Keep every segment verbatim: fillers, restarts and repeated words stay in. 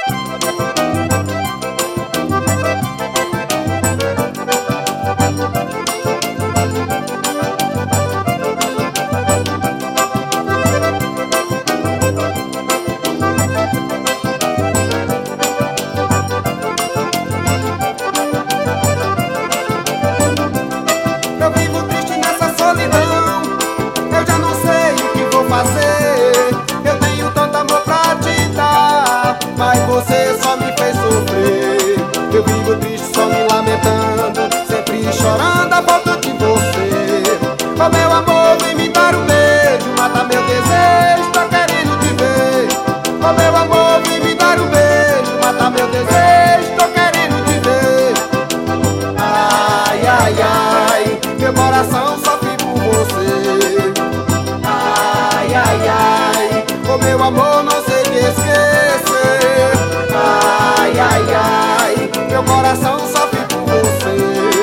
Eu vivo triste nessa solidão, eu já não sei o que vou fazer. Eu tenho tanto amor pra te dar, mas você só me fez sofrer. Eu vivo triste só me lamentando, sempre chorando a falta de você. Oh meu amor, vem me dar um beijo, mata meu desejo, tô querendo te ver. Oh meu amor, vem me dar um beijo, mata meu desejo, tô querendo te ver. Ai, ai, ai, meu coração sofre por você. Ai, ai, ai, oh meu amor, não sei te esquecer. Ai, ai, ai, meu coração sofre por você.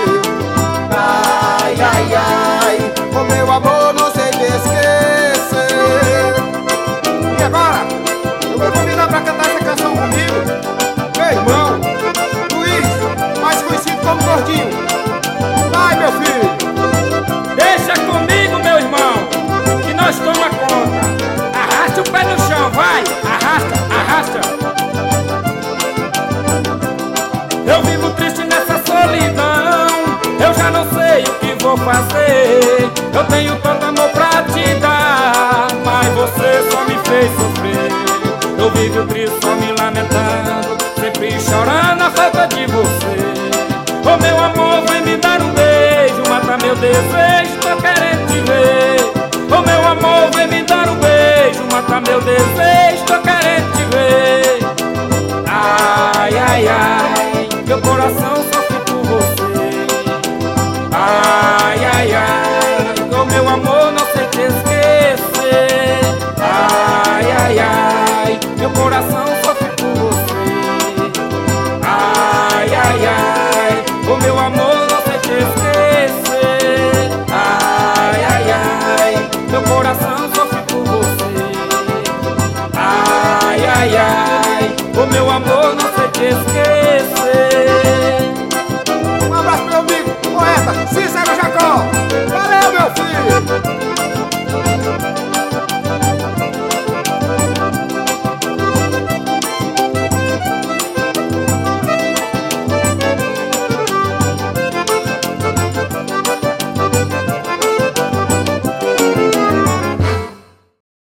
Ai, ai, ai, oh meu amor, não sei te esquecer. E agora, eu vou convidar pra cantar essa canção comigo meu irmão Luiz, mais conhecido como Gordinho. Vai, meu filho. Deixa comigo, meu irmão, que nós toma conta. Arrasta o pé no chão, vai, arrasta, arrasta. Eu vivo triste nessa solidão, eu já não sei o que vou fazer. Eu tenho tanto amor pra te dar, mas você só me fez sofrer. Eu vivo triste só me lamentando, sempre chorando a falta de você. Oh meu amor, vem me dar um beijo, mata meu desejo, tô querendo te ver. Oh meu amor, vem me dar um beijo, mata meu desejo, tô querendo te ver. Ai, ai, ai, meu coração sofre por você. Ai, ai, ai, oh meu amor, não sei te esquecer. Ai, ai, ai, meu coração sofre por você. Ai, ai, ai, oh meu amor, não sei te esquecer. Ai, ai, ai, meu coração sofre por você. Ai, ai, ai, oh meu amor, não sei te esquecer.